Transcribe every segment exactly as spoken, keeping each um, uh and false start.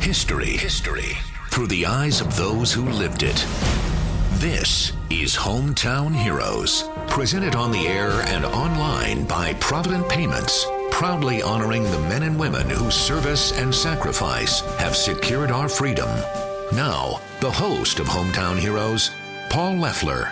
History. History. Through the eyes of those who lived it. This is Hometown Heroes. Presented on the air and online by Provident Payments. Proudly honoring the men and women whose service and sacrifice have secured our freedom. Now, the host of Hometown Heroes, Paul Leffler.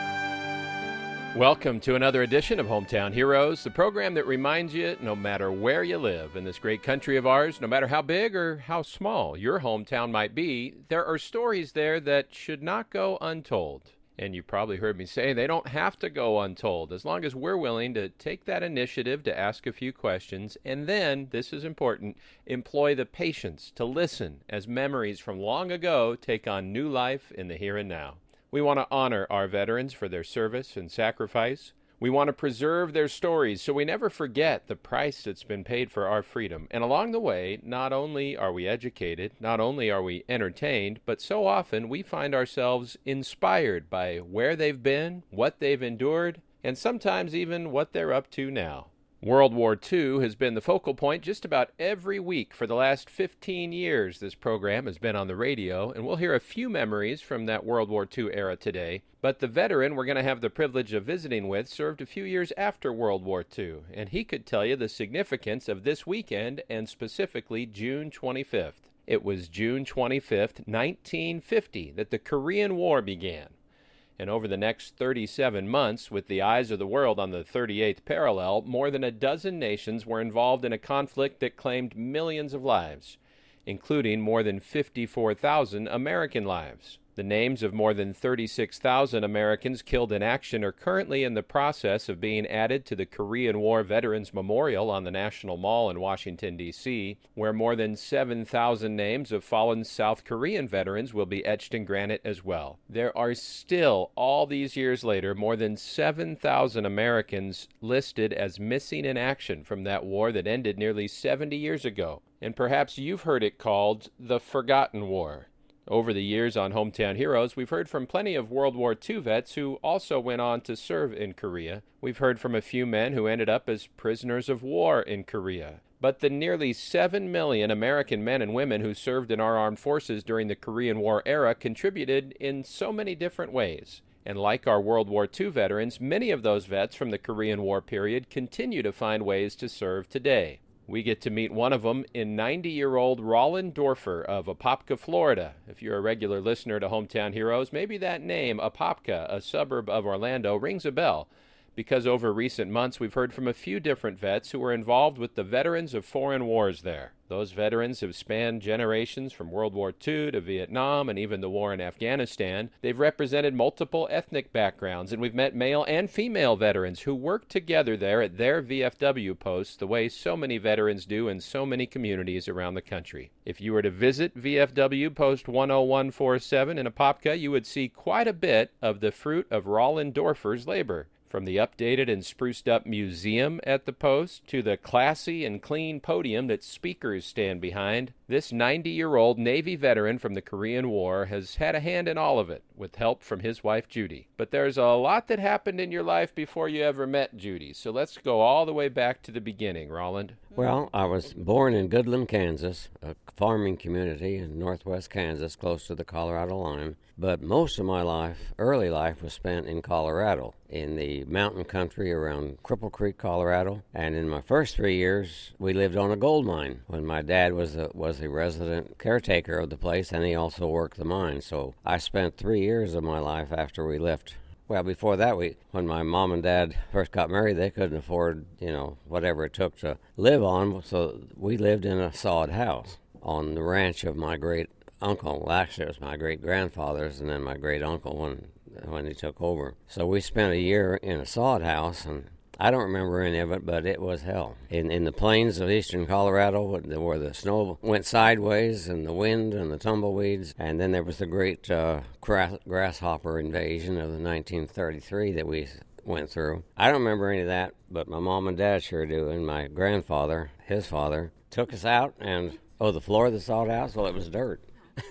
Welcome to another edition of Hometown Heroes, the program that reminds you no matter where you live in this great country of ours, no matter how big or how small your hometown might be, there are stories there that should not go untold. And you probably heard me say they don't have to go untold as long as we're willing to take that initiative to ask a few questions and then, this is important, employ the patience to listen as memories from long ago take on new life in the here and now. We want to honor our veterans for their service and sacrifice. We want to preserve their stories so we never forget the price that's been paid for our freedom. And along the way, not only are we educated, not only are we entertained, but so often we find ourselves inspired by where they've been, what they've endured, and sometimes even what they're up to now. World War Two has been the focal point just about every week for the last fifteen years. This program has been on the radio, and we'll hear a few memories from that World War Two era today. But the veteran we're going to have the privilege of visiting with served a few years after World War Two, and he could tell you the significance of this weekend, and specifically June twenty-fifth. It was June twenty-fifth, nineteen fifty, that the Korean War began. And over the next thirty-seven months, with the eyes of the world on the thirty-eighth parallel, more than a dozen nations were involved in a conflict that claimed millions of lives, including more than fifty-four thousand American lives. The names of more than thirty-six thousand Americans killed in action are currently in the process of being added to the Korean War Veterans Memorial on the National Mall in Washington, D C, where more than seven thousand names of fallen South Korean veterans will be etched in granite as well. There are still, all these years later, more than seven thousand Americans listed as missing in action from that war that ended nearly seventy years ago. And perhaps you've heard it called the Forgotten War. Over the years on Hometown Heroes, we've heard from plenty of World War Two vets who also went on to serve in Korea. We've heard from a few men who ended up as prisoners of war in Korea. But the nearly seven million American men and women who served in our armed forces during the Korean War era contributed in so many different ways. And like our World War Two veterans, many of those vets from the Korean War period continue to find ways to serve today. We get to meet one of them in ninety-year-old Roland Dorfer of Apopka, Florida. If you're a regular listener to Hometown Heroes, maybe that name, Apopka, a suburb of Orlando, rings a bell, because over recent months we've heard from a few different vets who were involved with the veterans of foreign wars there. Those veterans have spanned generations from World War Two to Vietnam and even the war in Afghanistan. They've represented multiple ethnic backgrounds, and we've met male and female veterans who work together there at their V F W posts the way so many veterans do in so many communities around the country. If you were to visit V F W Post one oh one forty-seven in Apopka, you would see quite a bit of the fruit of Roland Dorfer's labor. From the updated and spruced-up museum at the post to the classy and clean podium that speakers stand behind, this ninety-year-old Navy veteran from the Korean War has had a hand in all of it, with help from his wife, Judy. But there's a lot that happened in your life before you ever met Judy, so let's go all the way back to the beginning, Roland. Well, I was born in Goodland, Kansas, a farming community in northwest Kansas, close to the Colorado line. But most of my life, early life, was spent in Colorado, in the mountain country around Cripple Creek, Colorado. And in my first three years, we lived on a gold mine when my dad was a, was a resident caretaker of the place, and he also worked the mine. So I spent three years of my life after we left. Well, before that, we, when my mom and dad first got married, they couldn't afford, you know, whatever it took to live on. So we lived in a sod house on the ranch of my great uncle. Well, actually, it was my great-grandfather's and then my great-uncle when when he took over. So we spent a year in a sod house, and I don't remember any of it, but it was hell. In in the plains of eastern Colorado, where the snow went sideways, and the wind and the tumbleweeds, and then there was the great uh, grass, grasshopper invasion of the nineteen thirty-three that we went through. I don't remember any of that, but my mom and dad sure do, and my grandfather, his father, took us out, and, oh, the floor of the sod house? Well, it was dirt.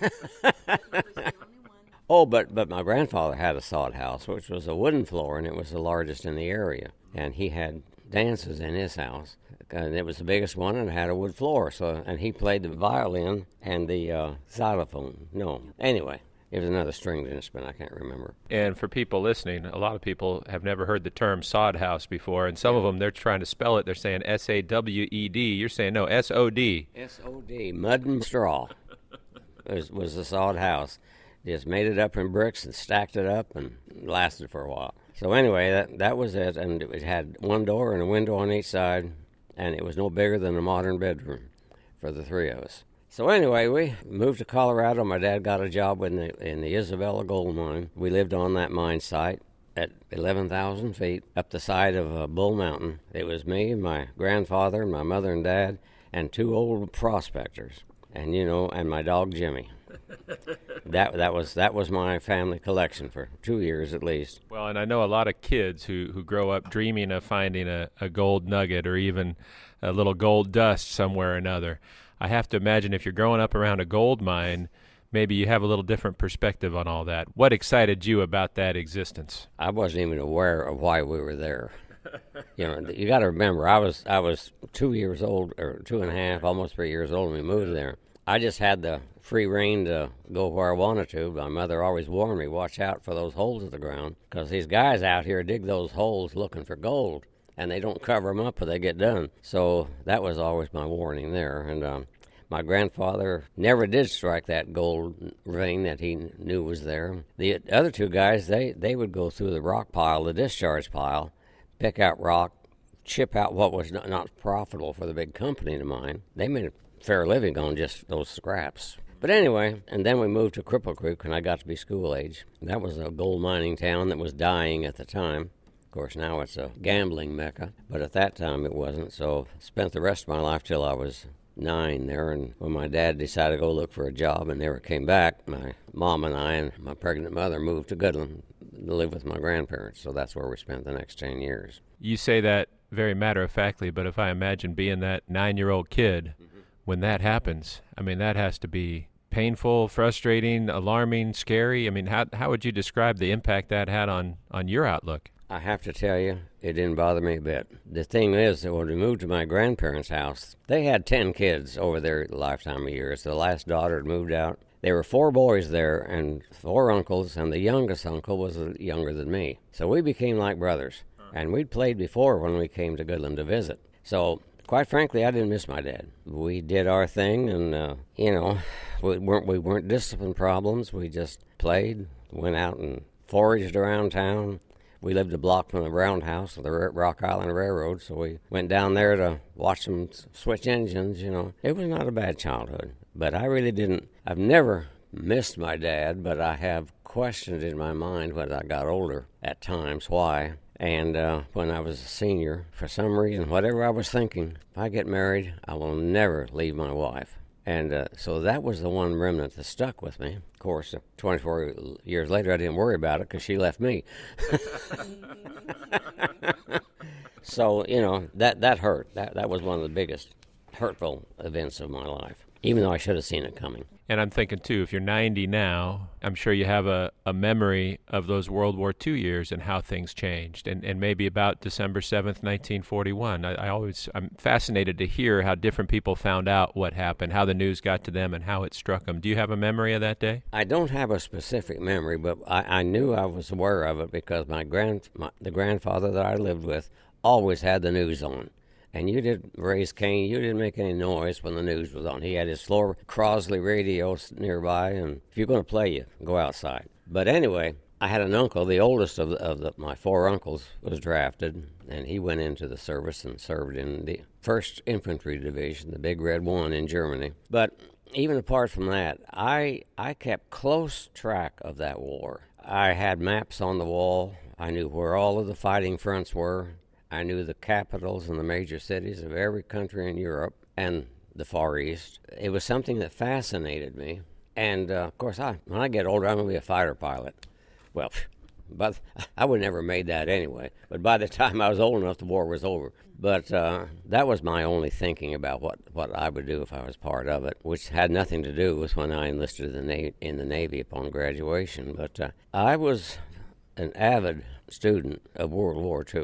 Oh, but, but my grandfather had a sod house, which was a wooden floor, and it was the largest in the area. And he had dances in his house and it was the biggest one and it had a wood floor. So, and he played the violin and the uh, xylophone. No, anyway. It was another stringed instrument, I can't remember. And for people listening, a lot of people have never heard the term sod house before, and some of them, they're trying to spell it. They're saying S A W E D. You're saying, no, S O D. S O D, mud and straw was, was the sod house. Just made it up in bricks and stacked it up and lasted for a while. So anyway, that, that was it, and it had one door and a window on each side, and it was no bigger than a modern bedroom for the three of us. So anyway, we moved to Colorado. My dad got a job in the in the Isabella gold mine. We lived on that mine site at eleven thousand feet up the side of uh, Bull Mountain. It was me, my grandfather, my mother and dad, and two old prospectors, and you know, and my dog Jimmy. that that was that was my family collection for two years at least. Well, and I know a lot of kids who, who grow up dreaming of finding a, a gold nugget or even a little gold dust somewhere or another. I have to imagine if you're growing up around a gold mine, maybe you have a little different perspective on all that. What excited you about that existence? I wasn't even aware of why we were there. You know, you got to remember, I was I was two years old, or two and a half, almost three years old when we moved there. I just had the free rein to go where I wanted to. My mother always warned me, watch out for those holes in the ground, because these guys out here dig those holes looking for gold, and they don't cover them up when they get done. So that was always my warning there. And um, my grandfather never did strike that gold vein that he knew was there. The other two guys, they, they would go through the rock pile, the discharge pile, pick out rock, chip out what was not, not profitable for the big company to mine. They made a fair living on just those scraps. But anyway, and then we moved to Cripple Creek when I got to be school age. That was a gold mining town that was dying at the time. Of course, now it's a gambling mecca, but at that time it wasn't. So I spent the rest of my life till I was nine there, and when my dad decided to go look for a job and never came back, my mom and I and my pregnant mother moved to Goodland to live with my grandparents. So that's where we spent the next ten years. You say that very matter-of-factly, but if I imagine being that nine-year-old kid, mm-hmm. when that happens, I mean, that has to be painful, frustrating, alarming, scary. I mean, how how would you describe the impact that had on, on your outlook? I have to tell you, it didn't bother me a bit. The thing is that when we moved to my grandparents' house, they had ten kids over their lifetime of years. The last daughter had moved out. There were four boys there and four uncles, and the youngest uncle was younger than me. So we became like brothers, and we'd played before when we came to Goodland to visit. So quite frankly, I didn't miss my dad. We did our thing, and, uh, you know, we weren't, we weren't discipline problems. We just played, went out and foraged around town. We lived a block from the roundhouse of the Rock Island Railroad, so we went down there to watch them switch engines, you know. It was not a bad childhood, but I really didn't. I've never missed my dad, but I have questioned in my mind when I got older at times why. And uh, when I was a senior, for some reason, whatever I was thinking, if I get married, I will never leave my wife. And uh, so that was the one remnant that stuck with me. Of course, twenty-four years later, I didn't worry about it because she left me. So, you know, that, that hurt. That, that was one of the biggest hurtful events of my life, even though I should have seen it coming. And I'm thinking, too, if you're ninety now, I'm sure you have a, a memory of those World War Two years and how things changed, and, and maybe about December seventh, nineteen forty-one. I, I always, I'm fascinated to hear how different people found out what happened, how the news got to them, and how it struck them. Do you have a memory of that day? I don't have a specific memory, but I, I knew I was aware of it because my grand, my, the grandfather that I lived with always had the news on. And you didn't raise Cain, you didn't make any noise when the news was on. He had his Floor Crosley radio nearby, and if you're going to play, you go outside. But anyway, I had an uncle, the oldest of, the, of the, my four uncles, was drafted, and he went into the service and served in the first Infantry Division, the Big Red One in Germany. But even apart from that, I I kept close track of that war. I had maps on the wall. I knew where all of the fighting fronts were. I knew the capitals and the major cities of every country in Europe and the Far East. It was something that fascinated me. And, uh, of course, I, when I get older, I'm going to be a fighter pilot. Well, but I would never have made that anyway. But by the time I was old enough, the war was over. But uh, that was my only thinking about what, what I would do if I was part of it, which had nothing to do with when I enlisted in the Navy, in the Navy upon graduation. But uh, I was an avid student of World War Two.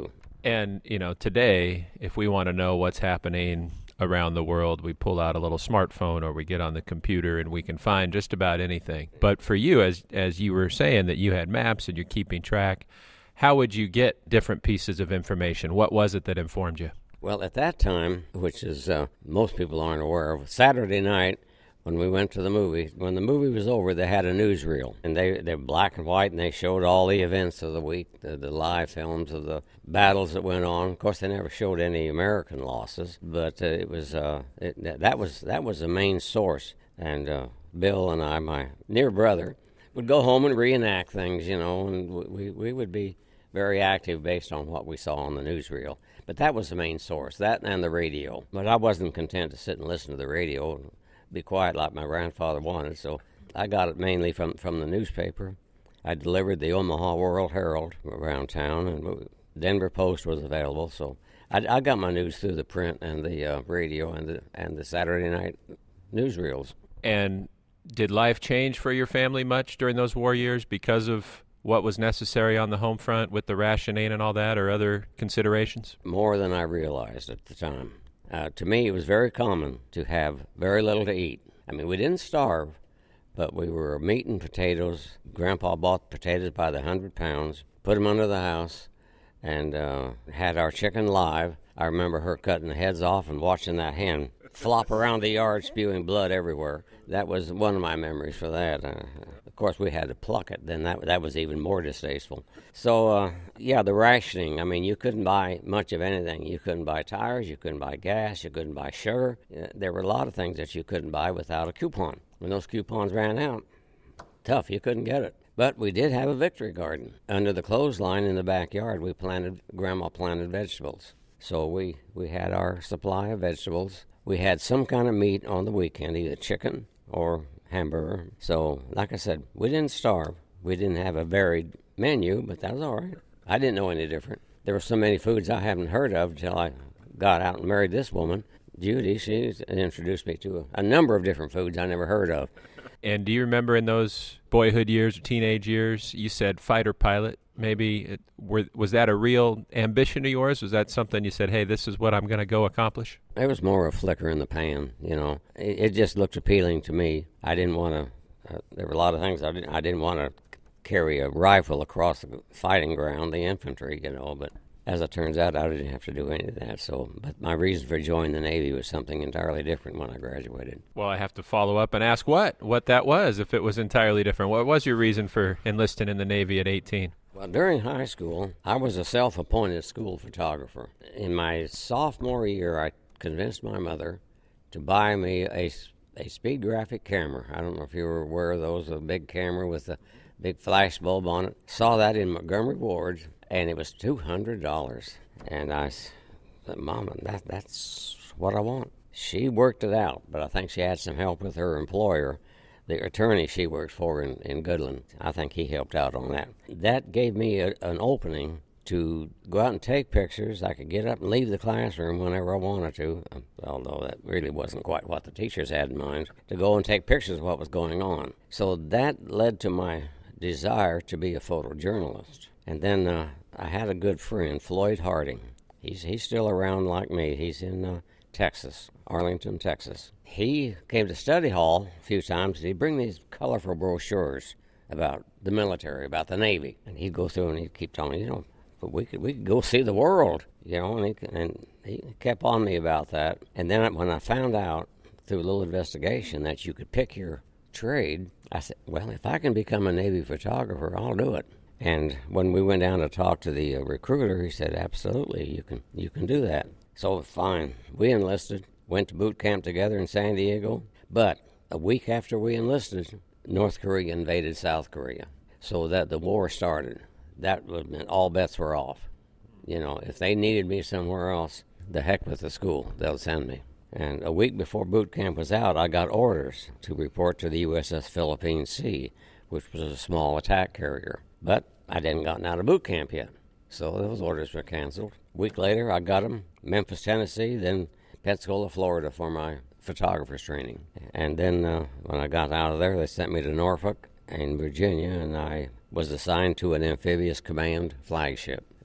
And, you know, today, if we want to know what's happening around the world, we pull out a little smartphone or we get on the computer and we can find just about anything. But for you, as as you were saying that you had maps and you're keeping track, how would you get different pieces of information? What was it that informed you? Well, at that time, which is uh, most people aren't aware of, Saturday night when we went to the movie, when the movie was over, they had a newsreel. And they, they were black and white, and they showed all the events of the week, the, the live films of the battles that went on. Of course, they never showed any American losses, but uh, it was uh, it, that was that was the main source. And uh, Bill and I, my near brother, would go home and reenact things, you know, and we, we would be very active based on what we saw on the newsreel. But that was the main source, that and the radio. But I wasn't content to sit and listen to the radio and be quiet like my grandfather wanted, so I got it mainly from, from the newspaper. I delivered the Omaha World Herald around town, and Denver Post was available, so I, I got my news through the print and the uh, radio and the, and the Saturday night newsreels. And did life change for your family much during those war years because of what was necessary on the home front with the rationing and all that, or other considerations? More than I realized at the time. Uh, to me, it was very common to have very little to eat. I mean, we didn't starve, but we were meat and potatoes. Grandpa bought potatoes by the hundred pounds, put them under the house, and uh, had our chicken live. I remember her cutting the heads off and watching that hen flop around the yard spewing blood everywhere. That was one of my memories for that. Uh, of course, we had to pluck it. Then that that was even more distasteful. So, uh, yeah, the rationing. I mean, you couldn't buy much of anything. You couldn't buy tires. You couldn't buy gas. You couldn't buy sugar. Uh, there were a lot of things that you couldn't buy without a coupon. When those coupons ran out, tough, you couldn't get it. But we did have a victory garden. Under the clothesline in the backyard, we planted, Grandma planted vegetables. So we, we had our supply of vegetables. We had some kind of meat on the weekend, either chicken or hamburger. So, like I said, we didn't starve. We didn't have a varied menu, but that was all right. I didn't know any different. There were so many foods I haven't heard of until I got out and married this woman, Judy. She introduced me to a, a number of different foods I never heard of. And do you remember in those boyhood years or teenage years, you said fighter pilot? Maybe it, were, was that a real ambition of yours? Was that something you said, hey, this is what I'm going to go accomplish? It was more a flicker in the pan, you know. It, it just looked appealing to me. I didn't want to, uh, there were a lot of things I didn't, I didn't want to carry a rifle across the fighting ground, the infantry, you know, but as it turns out, I didn't have to do any of that. So, but my reason for joining the Navy was something entirely different when I graduated. Well, I have to follow up and ask what, what that was, if it was entirely different. What was your reason for enlisting in the Navy at eighteen? Well, during high school, I was a self-appointed school photographer. In my sophomore year, I convinced my mother to buy me a, a speed graphic camera. I don't know if you were aware of those, a big camera with a big flash bulb on it. Saw that in Montgomery Ward, and it was two hundred dollars. And I said, Mama, that, that's what I want. She worked it out, but I think she had some help with her employer, the attorney she works for in, in Goodland. I think he helped out on that. That gave me a, an opening to go out and take pictures. I could get up and leave the classroom whenever I wanted to, although that really wasn't quite what the teachers had in mind, to go and take pictures of what was going on. So that led to my desire to be a photojournalist. And then uh, I had a good friend, Floyd Harding. He's, he's still around like me. He's in uh, Texas, Arlington, Texas. He came to study hall a few times, and he'd bring these colorful brochures about the military, about the Navy. And he'd go through and he'd keep telling me, you know, but we could we could go see the world, you know, and he, and he kept on me about that. And then when I found out through a little investigation that you could pick your trade, I said, well, if I can become a Navy photographer, I'll do it. And when we went down to talk to the uh, recruiter, he said, absolutely, you can you can do that. So fine, we enlisted. Went to boot camp together in San Diego, but a week after we enlisted, North Korea invaded South Korea. So that the war started. That would mean all bets were off. You know, if they needed me somewhere else, the heck with the school, they'll send me. And a week before boot camp was out, I got orders to report to the U S S Philippine Sea, which was a small attack carrier. But I hadn't gotten out of boot camp yet, so those orders were canceled. A week later, I got them, Memphis, Tennessee, then Pensacola, Florida for my photographer's training. And then uh, when I got out of there, they sent me to Norfolk and Virginia, and I was assigned to an amphibious command flagship.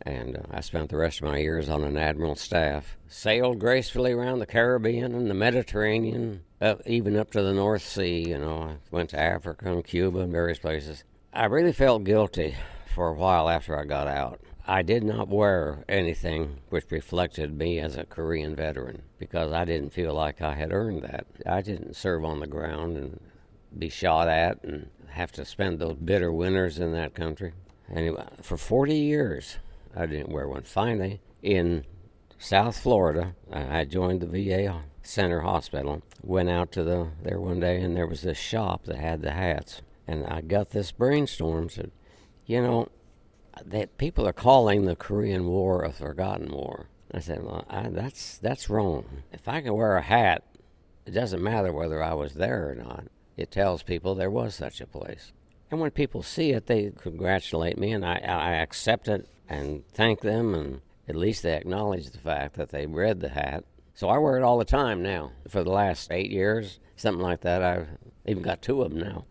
And uh, I spent the rest of my years on an admiral's staff. Sailed gracefully around the Caribbean and the Mediterranean, up, even up to the North Sea. You know, I went to Africa and Cuba and various places. I really felt guilty for a while after I got out. I did not wear anything which reflected me as a Korean veteran because I didn't feel like I had earned that. I didn't serve on the ground and be shot at and have to spend those bitter winters in that country. Anyway, for forty years, I didn't wear one. Finally, in South Florida, I joined the V A Center Hospital, went out to the there one day, and there was this shop that had the hats. And I got this brainstorm, said, you know, that people are calling the Korean War a forgotten war. I said, well, I, that's that's wrong. If I can wear a hat, it doesn't matter whether I was there or not. It tells people there was such a place. And when people see it, they congratulate me, and I, I accept it and thank them, and at least they acknowledge the fact that they read the hat. So I wear it all the time now. For the last eight years, something like that. I've even got two of them now.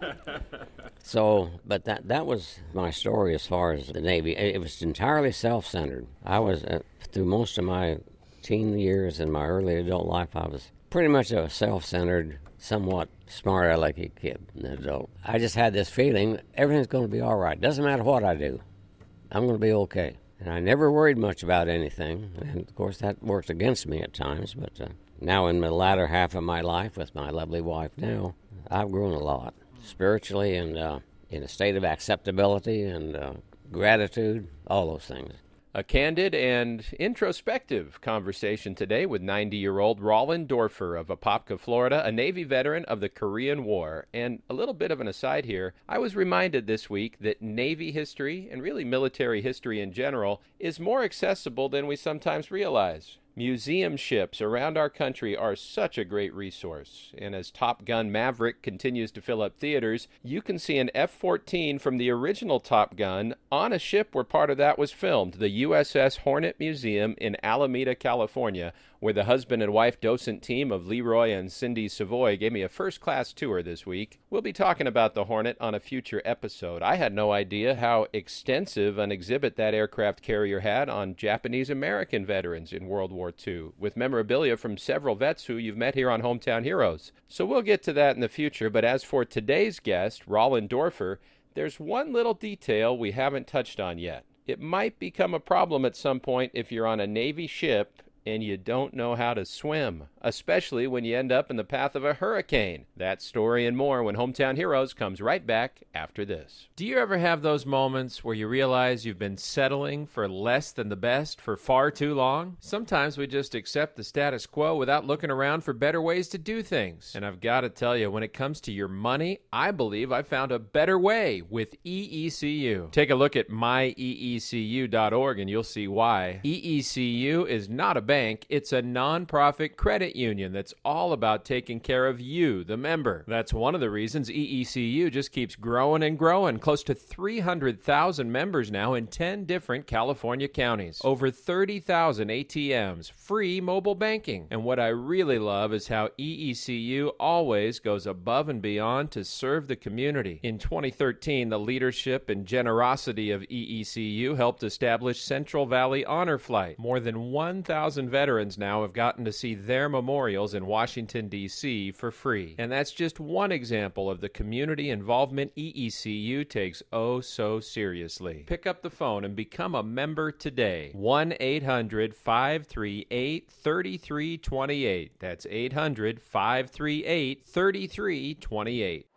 So, but that that was my story as far as the Navy. It was entirely self-centered. I was, uh, through most of my teen years and my early adult life, I was pretty much a self-centered, somewhat smart alecky kid, an adult. I just had this feeling everything's going to be all right. Doesn't matter what I do. I'm going to be okay. And I never worried much about anything. And, of course, that worked against me at times. But uh, now in the latter half of my life with my lovely wife now, I've grown a lot. Spiritually and uh, in a state of acceptability and uh, gratitude, all those things. A candid and introspective conversation today with ninety-year-old Roland Dorfer of Apopka, Florida, a Navy veteran of the Korean War. And a little bit of an aside here, I was reminded this week that Navy history, and really military history in general, is more accessible than we sometimes realize. Museum ships around our country are such a great resource, and as Top Gun Maverick continues to fill up theaters, you can see an F fourteen from the original Top Gun on a ship where part of that was filmed, the U S S Hornet Museum in Alameda, California, where the husband and wife docent team of Leroy and Cindy Savoy gave me a first-class tour this week. We'll be talking about the Hornet on a future episode. I had no idea how extensive an exhibit that aircraft carrier had on Japanese-American veterans in World War Two, with memorabilia from several vets who you've met here on Hometown Heroes. So we'll get to that in the future, but as for today's guest, Roland Dorfer, there's one little detail we haven't touched on yet. It might become a problem at some point if you're on a Navy ship and you don't know how to swim, especially when you end up in the path of a hurricane. That story and more when Hometown Heroes comes right back after this. Do you ever have those moments where you realize you've been settling for less than the best for far too long? Sometimes we just accept the status quo without looking around for better ways to do things. And I've got to tell you, when it comes to your money, I believe I found a better way with E E C U. Take a look at my E E C U dot org and you'll see why. E E C U is not a bank. It's a non-profit credit union that's all about taking care of you, the member. That's one of the reasons E E C U just keeps growing and growing. Close to three hundred thousand members now in ten different California counties. Over thirty thousand A T Ms, free mobile banking. And what I really love is how E E C U always goes above and beyond to serve the community. In twenty thirteen, the leadership and generosity of E E C U helped establish Central Valley Honor Flight. More than one thousand veterans now have gotten to see their memorials in Washington, D C for free. And that's just one example of the community involvement E E C U takes oh so seriously. Pick up the phone and become a member today. one eight hundred five three eight three three two eight. That's eight hundred five three eight three three two eight.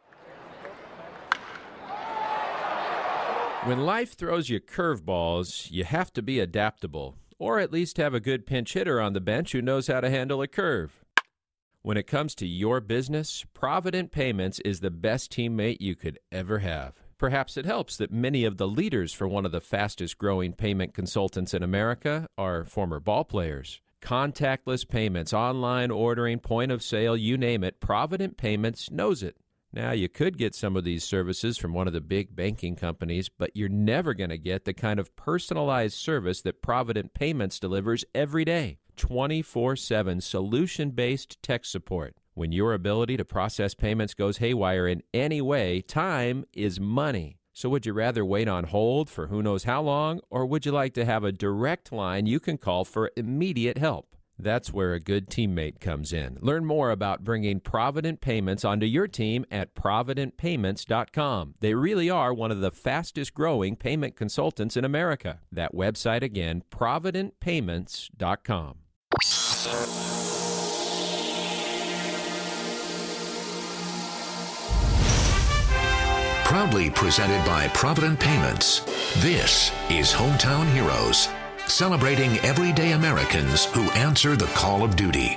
When life throws you curveballs, you have to be adaptable, or at least have a good pinch hitter on the bench who knows how to handle a curve. When it comes to your business, Provident Payments is the best teammate you could ever have. Perhaps it helps that many of the leaders for one of the fastest-growing payment consultants in America are former ball players. Contactless payments, online ordering, point of sale, you name it, Provident Payments knows it. Now, you could get some of these services from one of the big banking companies, but you're never going to get the kind of personalized service that Provident Payments delivers every day. twenty-four seven solution-based tech support. When your ability to process payments goes haywire in any way, time is money. So would you rather wait on hold for who knows how long, or would you like to have a direct line you can call for immediate help? That's where a good teammate comes in. Learn more about bringing Provident Payments onto your team at provident payments dot com. They really are one of the fastest growing payment consultants in America. That website again, provident payments dot com. Proudly presented by Provident Payments, this is Hometown Heroes, celebrating everyday Americans who answer the call of duty.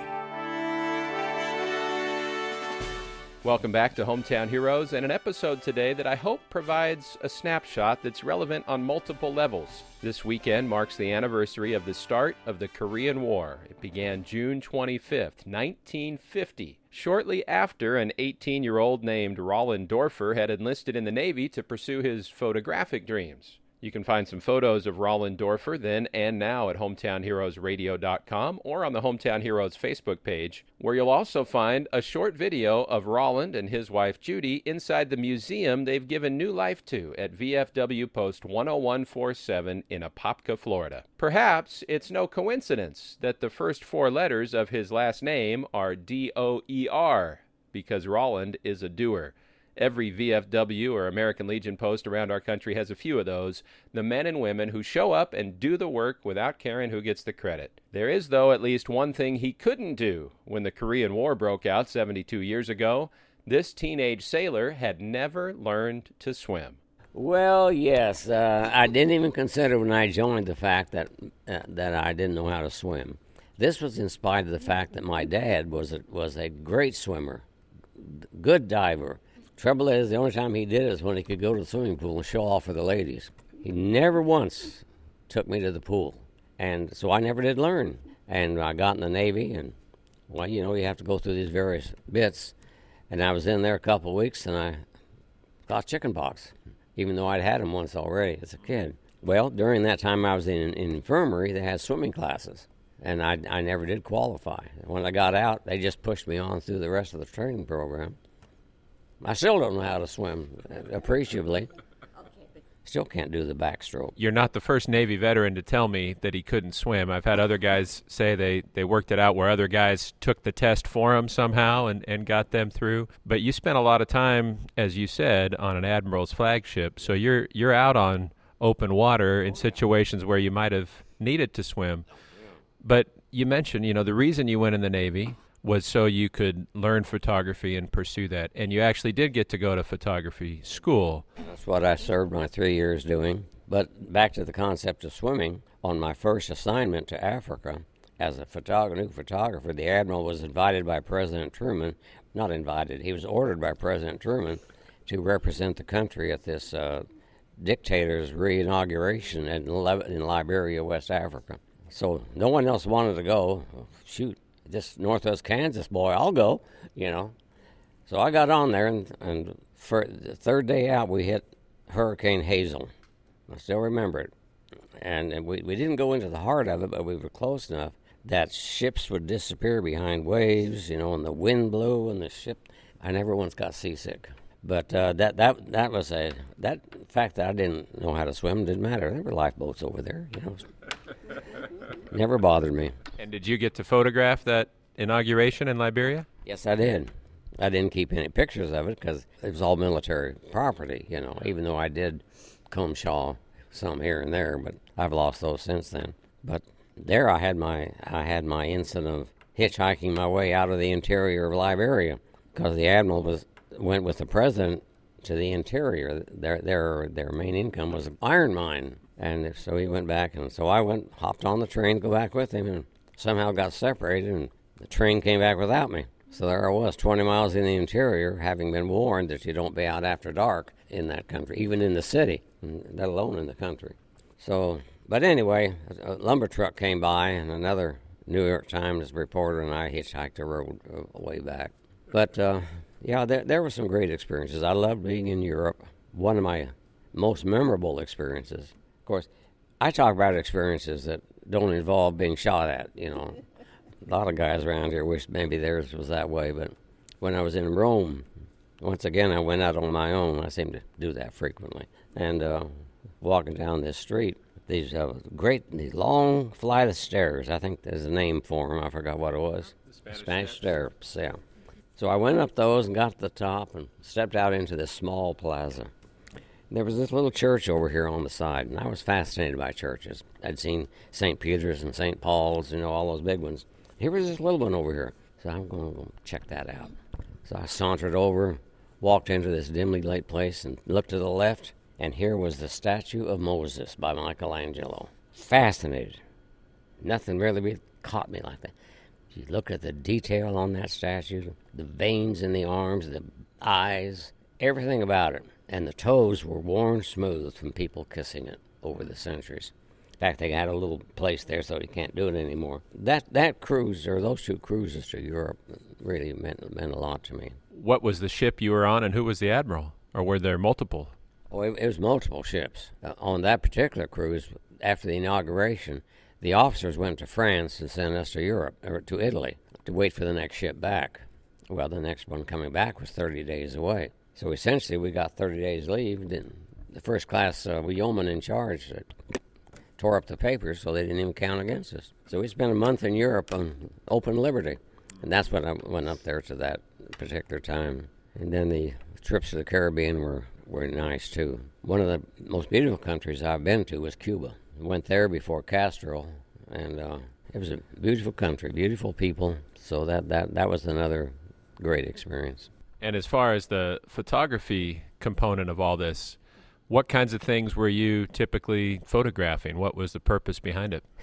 Welcome back to Hometown Heroes, and an episode today that I hope provides a snapshot that's relevant on multiple levels. This weekend marks the anniversary of the start of the Korean War. It began June twenty-fifth, nineteen fifty, shortly after an eighteen-year-old named Roland Dorfer had enlisted in the Navy to pursue his photographic dreams. You can find some photos of Roland Dorfer then and now at hometown heroes radio dot com or on the Hometown Heroes Facebook page, where you'll also find a short video of Roland and his wife Judy inside the museum they've given new life to at V F W Post one oh one forty-seven in Apopka, Florida. Perhaps it's no coincidence that the first four letters of his last name are D O E R, because Roland is a doer. Every V F W or American Legion post around our country has a few of those, the men and women who show up and do the work without caring who gets the credit. There is, though, at least one thing he couldn't do when the Korean War broke out seventy-two years ago. This teenage sailor had never learned to swim. Well, yes. Uh, I didn't even consider when I joined the fact that uh, that I didn't know how to swim. This was in spite of the fact that my dad was a, was a great swimmer, good diver. Trouble is, the only time he did it is when he could go to the swimming pool and show off for the ladies. He never once took me to the pool, and so I never did learn. And I got in the Navy, and, well, you know, you have to go through these various bits. And I was in there a couple of weeks, and I got chicken pox, even though I'd had them once already as a kid. Well, during that time I was in, in infirmary, they had swimming classes, and I, I never did qualify. When I got out, they just pushed me on through the rest of the training program. I still don't know how to swim appreciably. Still can't do the backstroke. You're not the first Navy veteran to tell me that he couldn't swim. I've had other guys say they, they worked it out where other guys took the test for them somehow and, and got them through. But you spent a lot of time, as you said, on an admiral's flagship. So you're you're out on open water in situations where you might have needed to swim. But you mentioned, you know, the reason you went in the Navy was so you could learn photography and pursue that. And you actually did get to go to photography school. That's what I served my three years doing. But back to the concept of swimming, on my first assignment to Africa, as a photog- new photographer, the Admiral was invited by President Truman, not invited, he was ordered by President Truman to represent the country at this uh, dictator's re-inauguration in, Le- in Liberia, West Africa. So no one else wanted to go. Oh, shoot. This Northwest Kansas boy, I'll go, you know. So I got on there, and, and for the third day out, we hit Hurricane Hazel. I still remember it. And, and we, we didn't go into the heart of it, but we were close enough that ships would disappear behind waves, you know, and the wind blew, and the ship, I never once got seasick. But uh, that, that that was a, that fact that I didn't know how to swim didn't matter. There were lifeboats over there, you know. Never bothered me. And did you get to photograph that inauguration in Liberia? Yes, I did. I didn't keep any pictures of it because it was all military property, you know, even though I did comb shaw some here and there, but I've lost those since then. But there I had my I had my incident of hitchhiking my way out of the interior of Liberia because the Admiral was went with the President to the interior. Their their their main income was an iron mine. And so he went back, and so I went, hopped on the train to go back with him, and somehow got separated, and the train came back without me. So there I was, twenty miles in the interior, having been warned that you don't be out after dark in that country, even in the city, let alone in the country. So, but anyway, a lumber truck came by, and another New York Times reporter and I hitchhiked the road way back. But, uh, yeah, there, there were some great experiences. I loved being in Europe. One of my most memorable experiences. Of course, I talk about experiences that don't involve being shot at, you know. A lot of guys around here wish maybe theirs was that way, but when I was in Rome, once again, I went out on my own. I seem to do that frequently. And uh, walking down this street, these uh, great, these long flight of stairs. I think there's a name for them. I forgot what it was. The Spanish, Spanish steps. steps, yeah. So I went up those and got to the top and stepped out into this small plaza. There was this little church over here on the side, and I was fascinated by churches. I'd seen Saint Peter's and Saint Paul's, you know, all those big ones. Here was this little one over here, so I'm going to go check that out. So I sauntered over, walked into this dimly lit place, and looked to the left, and here was the statue of Moses by Michelangelo. Fascinated. Nothing really caught me like that. You look at the detail on that statue, the veins in the arms, the eyes, everything about it. And the toes were worn smooth from people kissing it over the centuries. In fact, they had a little place there so you can't do it anymore. That that cruise, or those two cruises to Europe, really meant, meant a lot to me. What was the ship you were on, and who was the admiral? Or were there multiple? Oh, it, it was multiple ships. Uh, on that particular cruise, after the inauguration, the officers went to France and sent us to Europe, or to Italy, to wait for the next ship back. Well, the next one coming back was thirty days away. So essentially, we got thirty days leave. Then the first class uh, yeoman in charge uh, tore up the papers, so they didn't even count against us. So we spent a month in Europe on open liberty, and that's when I went up there to that particular time. And then the trips to the Caribbean were, were nice, too. One of the most beautiful countries I've been to was Cuba. I went there before Castro, and uh, it was a beautiful country, beautiful people, so that, that, that was another great experience. And as far as the photography component of all this, what kinds of things were you typically photographing? What was the purpose behind it?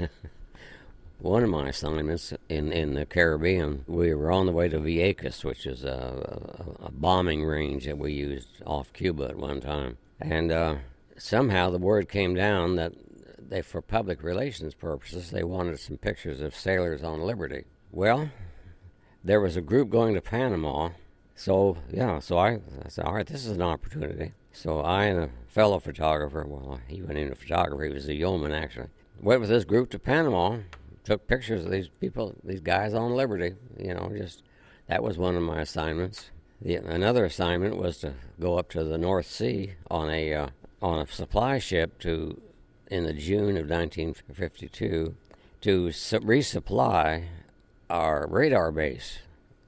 One of my assignments in, in the Caribbean, we were on the way to Vieques, which is a, a, a bombing range that we used off Cuba at one time. And uh, somehow the word came down that they, for public relations purposes, they wanted some pictures of sailors on liberty. Well, there was a group going to Panama. So, yeah, so I, I said, all right, this is an opportunity. So I and a fellow photographer, well, he went into photography, he was a yeoman actually, went with this group to Panama, took pictures of these people, these guys on liberty, you know, just, that was one of my assignments. The, another assignment was to go up to the North Sea on a, uh, on a supply ship to, in the June of nineteen fifty-two, to su- resupply our radar base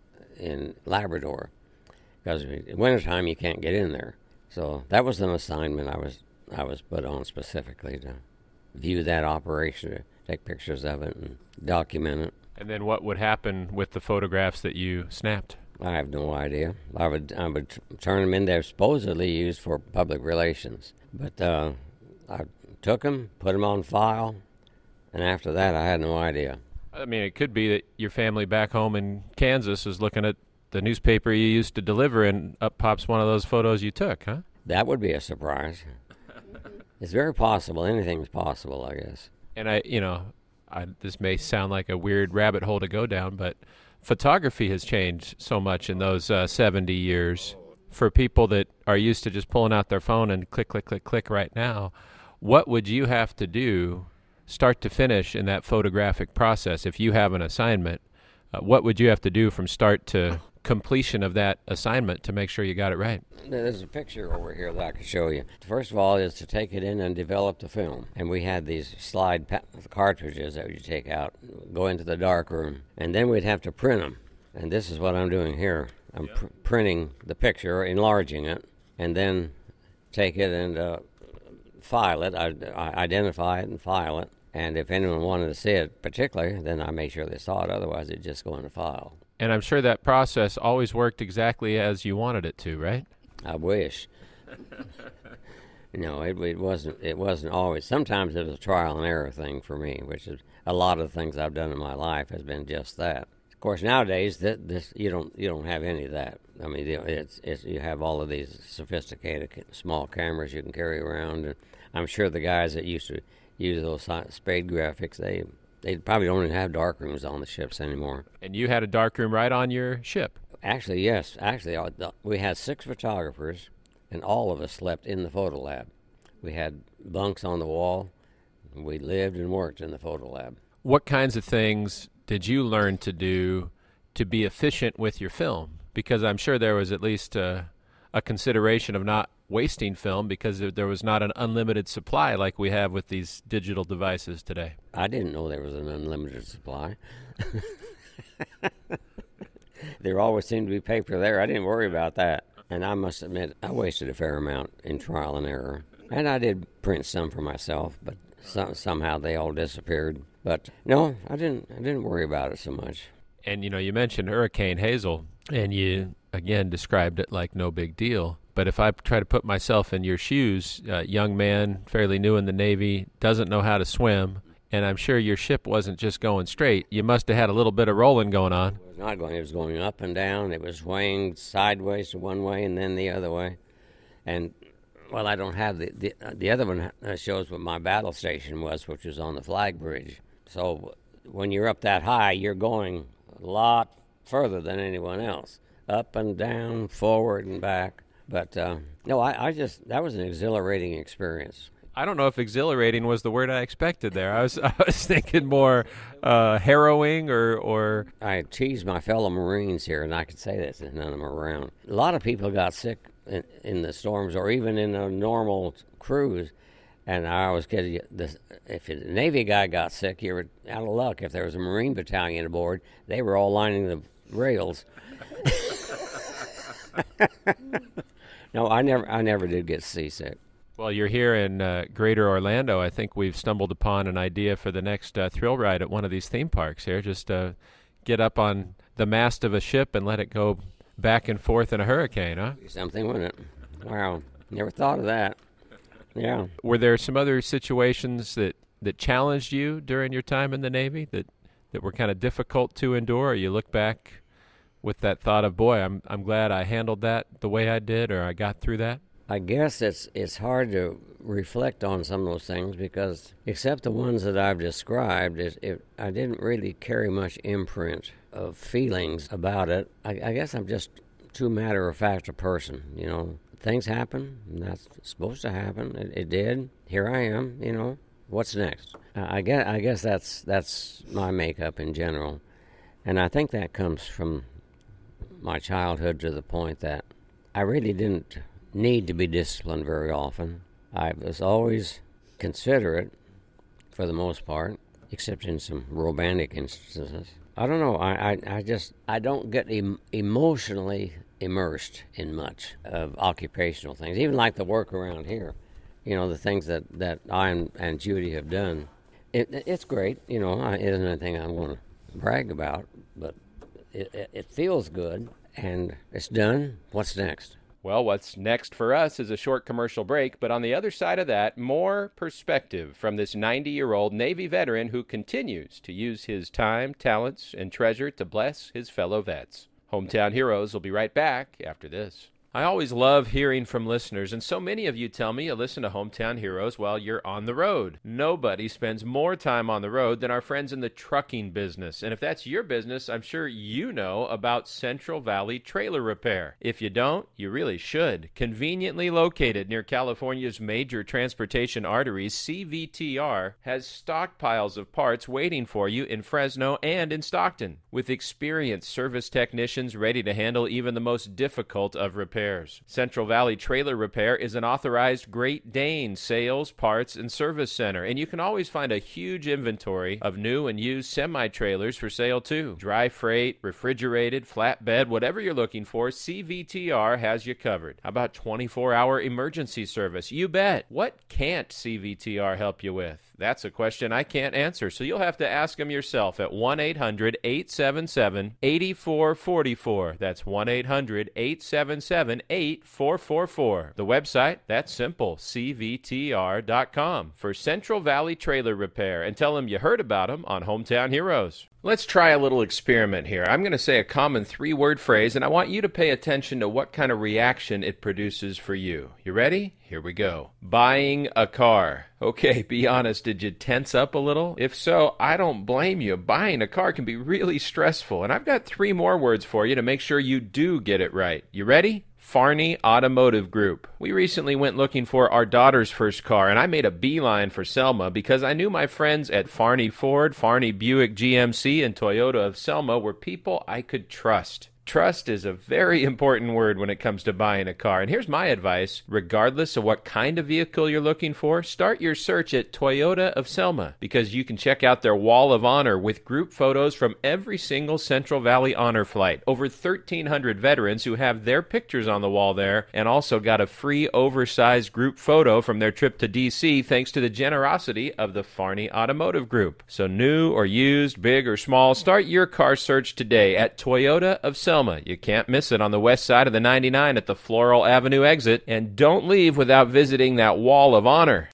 in Labrador. Because in wintertime you can't get in there. So that was an assignment I was I was put on specifically to view that operation, to take pictures of it and document it. And then what would happen with the photographs that you snapped? I have no idea. I would I would t- turn them in there, supposedly used for public relations. But uh, I took them, put them on file, and after that I had no idea. I mean, it could be that your family back home in Kansas is looking at the newspaper you used to deliver, and up pops one of those photos you took, huh? That would be a surprise. It's very possible. Anything's possible, I guess. And I, you know, I, this may sound like a weird rabbit hole to go down, but photography has changed so much in those uh, seventy years. For people that are used to just pulling out their phone and click, click, click, click right now, what would you have to do start to finish in that photographic process if you have an assignment? Uh, what would you have to do from start to completion of that assignment to make sure you got it right? There's a picture over here that I can show you. First of all is to take it in and develop the film. And we had these slide pa- cartridges that you take out, go into the dark room, and then we'd have to print them. And this is what I'm doing here. I'm pr- printing the picture, enlarging it, and then take it and uh, file it, I, I identify it and file it. And if anyone wanted to see it particularly, then I make sure they saw it. Otherwise, it'd just go in the file. And I'm sure that process always worked exactly as you wanted it to, right? I wish. No, it, it wasn't. It wasn't always. Sometimes it was a trial and error thing for me, which is a lot of the things I've done in my life has been just that. Of course, nowadays that this you don't you don't have any of that. I mean, it's it's you have all of these sophisticated small cameras you can carry around, and I'm sure the guys that used to use those Spade graphics, they they probably don't even have dark rooms on the ships anymore. And you had a dark room right on your ship? Actually, yes. Actually, we had six photographers, and all of us slept in the photo lab. We had bunks on the wall. We lived and worked in the photo lab. What kinds of things did you learn to do to be efficient with your film? because I'm sure there was at least a, a consideration of not wasting film because there was not an unlimited supply like we have with these digital devices today. I didn't know there was an unlimited supply. There always seemed to be paper there. I didn't worry about that. And I must admit, I wasted a fair amount in trial and error. And I did print some for myself, but some, somehow they all disappeared. But no, I didn't I didn't worry about it so much. And, you know, you mentioned Hurricane Hazel, and you, again, described it like no big deal. But if I try to put myself in your shoes, uh, young man, fairly new in the Navy, doesn't know how to swim, and I'm sure your ship wasn't just going straight. You must have had a little bit of rolling going on. It was not going. It was going up and down. It was swaying sideways to one way and then the other way. And, well, I don't have the, the, uh, the other one shows what my battle station was, which was on the flag bridge. So when you're up that high, you're going a lot further than anyone else, up and down, forward and back. But, uh, no, I, I just, that was an exhilarating experience. I don't know if exhilarating was the word I expected there. I was I was thinking more uh, harrowing or, or... I tease my fellow Marines here, and I can say this, and none of them are around. A lot of people got sick in, in the storms or even in a normal cruise, and I always kid you, this, if a Navy guy got sick, you were out of luck. If there was a Marine battalion aboard, they were all lining the rails. No, I never, I never did get seasick. Well, you're here in uh, Greater Orlando. I think we've stumbled upon an idea for the next uh, thrill ride at one of these theme parks here. Just uh, get up on the mast of a ship and let it go back and forth in a hurricane, huh? Something, wouldn't it? Wow, never thought of that. Yeah. Were there some other situations that, that challenged you during your time in the Navy that, that were kind of difficult to endure, or you look back with that thought of, boy, I'm I'm glad I handled that the way I did, or I got through that? I guess it's it's hard to reflect on some of those things because, except the ones that I've described, it, it, I didn't really carry much imprint of feelings about it. I, I guess I'm just too matter-of-fact a person, you know. Things happen, and that's supposed to happen. It, it did. Here I am, you know. What's next? Uh, I guess I guess that's that's my makeup in general, and I think that comes from my childhood to the point that I really didn't need to be disciplined very often. I was always considerate for the most part, except in some romantic instances. I don't know, I, I, I just, I don't get em- emotionally immersed in much of occupational things, even like the work around here. You know, the things that, that I and, and Judy have done. It, it's great, you know, it isn't anything I'm going to brag about, but it, it, it feels good, and it's done. What's next? Well, what's next for us is a short commercial break, but on the other side of that, more perspective from this ninety-year-old Navy veteran who continues to use his time, talents, and treasure to bless his fellow vets. Hometown Heroes will be right back after this. I always love hearing from listeners, and so many of you tell me you listen to Hometown Heroes while you're on the road. Nobody spends more time on the road than our friends in the trucking business. And if that's your business, I'm sure you know about Central Valley Trailer Repair. If you don't, you really should. Conveniently located near California's major transportation arteries, C V T R has stockpiles of parts waiting for you in Fresno and in Stockton, with experienced service technicians ready to handle even the most difficult of repairs. Central Valley Trailer Repair is an authorized Great Dane sales, parts, and service center, and you can always find a huge inventory of new and used semi-trailers for sale too. Dry freight, refrigerated, flatbed, whatever you're looking for, C V T R has you covered. How about twenty-four hour emergency service? You bet. What can't C V T R help you with? That's a question I can't answer, so you'll have to ask them yourself at one eight hundred eight seven seven eight four four four. That's one eight hundred eight seven seven eight four four four. The website, that's simple, C V T R dot com for Central Valley Trailer Repair, and tell them you heard about them on Hometown Heroes. Let's try a little experiment here. I'm going to say a common three-word phrase, and I want you to pay attention to what kind of reaction it produces for you. You ready? Here we go. Buying a car. Okay, be honest, did you tense up a little? If so, I don't blame you. Buying a car can be really stressful, and I've got three more words for you to make sure you do get it right. You ready? Farney Automotive Group. We recently went looking for our daughter's first car, and I made a beeline for Selma because I knew my friends at Farney Ford, Farney Buick G M C, and Toyota of Selma were people I could trust. Trust is a very important word when it comes to buying a car. And here's my advice. Regardless of what kind of vehicle you're looking for, start your search at Toyota of Selma, because you can check out their Wall of Honor with group photos from every single Central Valley Honor flight. Over thirteen hundred veterans who have their pictures on the wall there, and also got a free oversized group photo from their trip to D C thanks to the generosity of the Farney Automotive Group. So new or used, big or small, start your car search today at Toyota of Selma. You can't miss it on the west side of the ninety-nine at the Floral Avenue exit. And don't leave without visiting that Wall of Honor.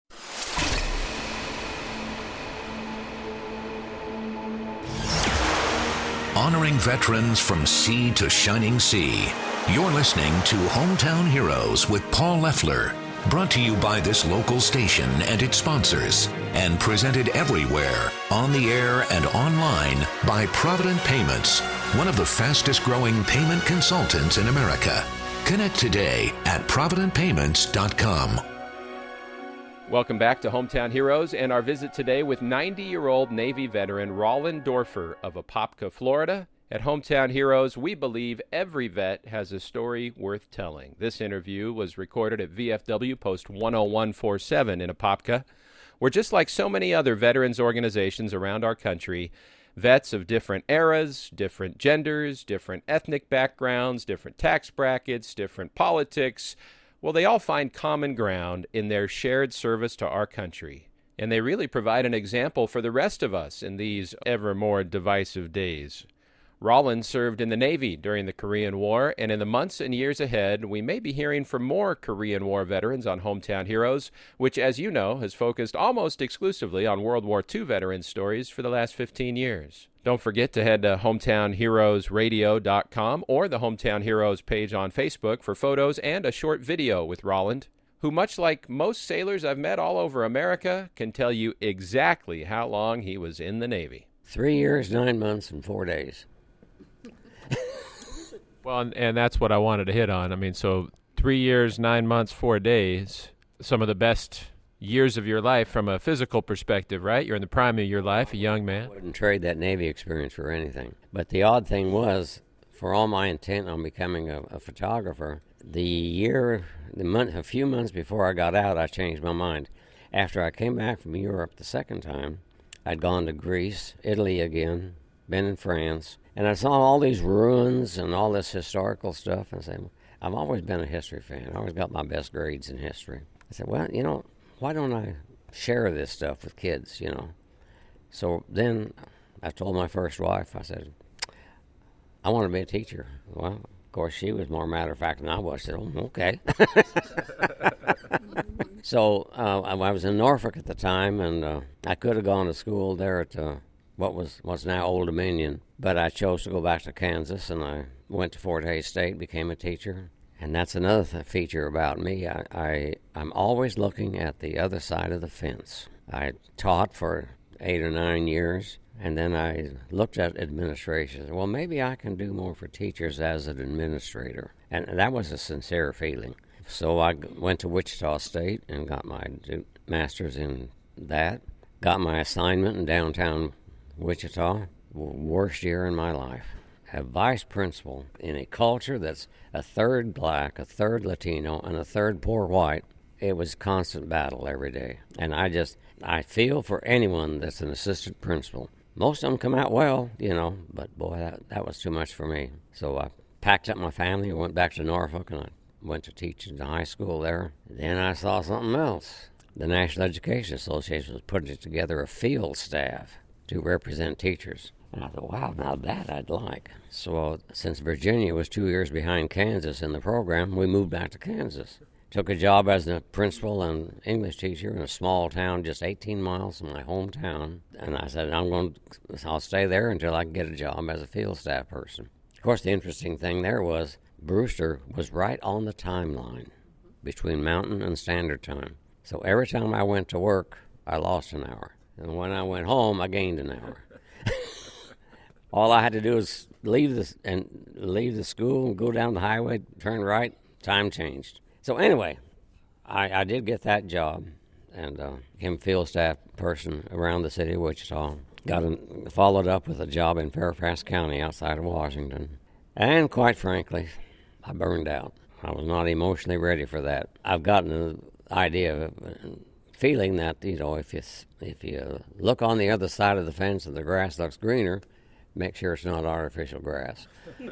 Honoring veterans from sea to shining sea. You're listening to Hometown Heroes with Paul Leffler. Brought to you by this local station and its sponsors, and presented everywhere, on the air and online, by Provident Payments, one of the fastest growing payment consultants in America. Connect today at provident payments dot com. Welcome back to Hometown Heroes and our visit today with ninety-year-old Navy veteran Roland Dorfer of Apopka, Florida. At Hometown Heroes, we believe every vet has a story worth telling. This interview was recorded at V F W Post one oh one forty-seven in Apopka, where just like so many other veterans organizations around our country, vets of different eras, different genders, different ethnic backgrounds, different tax brackets, different politics, well, they all find common ground in their shared service to our country. And they really provide an example for the rest of us in these ever more divisive days. Roland served in the Navy during the Korean War, and in the months and years ahead, we may be hearing from more Korean War veterans on Hometown Heroes, which, as you know, has focused almost exclusively on World War Two veterans' stories for the last fifteen years. Don't forget to head to hometown heroes radio dot com or the Hometown Heroes page on Facebook for photos and a short video with Roland, who, much like most sailors I've met all over America, can tell you exactly how long he was in the Navy. Three years, nine months, and four days. Well, and, and that's what I wanted to hit on. I mean, so three years, nine months, four days, some of the best years of your life from a physical perspective, right? You're in the prime of your life, a young man. I wouldn't trade that Navy experience for anything. But the odd thing was, for all my intent on becoming a, a photographer, the year, the month, a few months before I got out, I changed my mind. After I came back from Europe the second time, I'd gone to Greece, Italy again, been in France, and I saw all these ruins and all this historical stuff, and I said, I've always been a history fan. I always got my best grades in history. I said, well, you know, why don't I share this stuff with kids, you know? So then I told my first wife, I said, I want to be a teacher. Well, of course, she was more matter of fact than I was. I said, oh, okay. So uh, I was in Norfolk at the time, and uh, I could have gone to school there at uh, what was what's now Old Dominion, but I chose to go back to Kansas, and I went to Fort Hays State, became a teacher. And that's another th- feature about me. I, I, I'm always looking at the other side of the fence. I taught for eight or nine years, and then I looked at administration. Well, maybe I can do more for teachers as an administrator. And that was a sincere feeling. So I went to Wichita State and got my master's in that. Got my assignment in downtown Wichita. Worst year in my life. A vice principal in a culture that's a third black, a third Latino, and a third poor white. It was constant battle every day. And I just, I feel for anyone that's an assistant principal. Most of them come out well, you know, but boy, that, that was too much for me. So I packed up my family and went back to Norfolk, and I went to teach in the high school there. Then I saw something else. The National Education Association was putting together a field staff to represent teachers. And I thought, wow, now that I'd like. So since Virginia was two years behind Kansas in the program, we moved back to Kansas. Took a job as a principal and English teacher in a small town just eighteen miles from my hometown. And I said, I'm going to, I'll stay there until I can get a job as a field staff person. Of course, the interesting thing there was Brewster was right on the timeline between Mountain and Standard Time. So every time I went to work, I lost an hour. And when I went home, I gained an hour. All I had to do was leave the, and leave the school and go down the highway, turn right, time changed. So anyway, I, I did get that job and uh, became a field staff person around the city of Wichita. Got a, followed up with a job in Fairfax County outside of Washington. And quite frankly, I burned out. I was not emotionally ready for that. I've gotten an idea of feeling that, you know, if you if you look on the other side of the fence and the grass looks greener, make sure it's not artificial grass.